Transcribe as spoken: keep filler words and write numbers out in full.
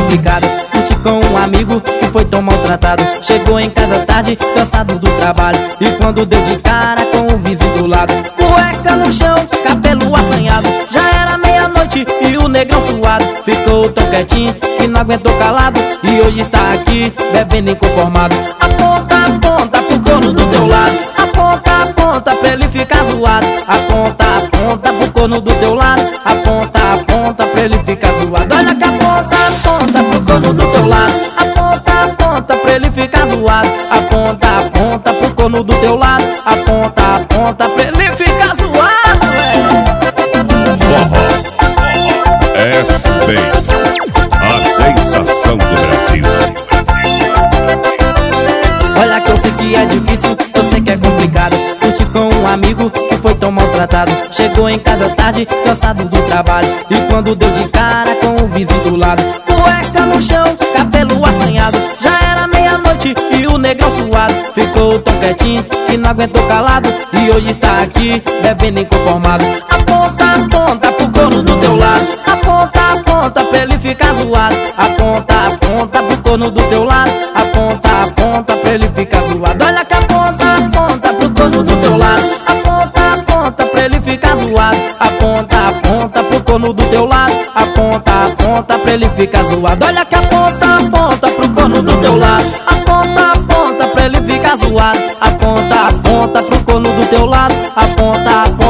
complicado. Curti com um amigo que foi tão maltratado. Chegou em casa tarde, cansado do trabalho, e quando deu de cara com o vizinho do lado, cueca no chão, cabelo assanhado. Já era meia-noite e o negrão suado ficou tão quietinho que não aguentou calado, e hoje está aqui bebendo inconformado. Aponta, aponta pro corno do teu lado. Aponta, aponta pra ele ficar zoado. Aponta, aponta pro corno do teu lado. Aponta, aponta pra ele ficar zoado. Olha que aponta, aponta pro corno do teu lado. Aponta, aponta pra ele ficar zoado. Aponta, aponta pro corno do teu lado. Aponta, aponta pra ele ficar zoado. S-Bass, a sensação do Brasil. Olha que eu sei que é difícil, eu sei que é complicado. Curti com um amigo que foi tão maltratado. Chegou em casa tarde, cansado do trabalho, e quando deu de cara com o vizinho do lado, cueca no chão, cabelo assanhado. Já era meia-noite e o negrão suado ficou tão quietinho que não aguentou calado, e hoje está aqui bebendo inconformado. Aponta, aponta pro corno do teu lado. Aponta, aponta pra ele ficar zoado. Aponta, aponta pro corno do teu lado. Aponta, aponta pra ele ficar zoado. Olha que aponta, aponta pro corno do teu lado. Aponta, aponta pra ele ficar zoado. Aponta, aponta pro corno do teu lado. Aponta, aponta pra ele ficar zoado. Olha que aponta, aponta pro corno do teu lado. Aponta, aponta pra ele ficar zoado. Aponta, aponta pro corno do teu lado. Aponta, aponta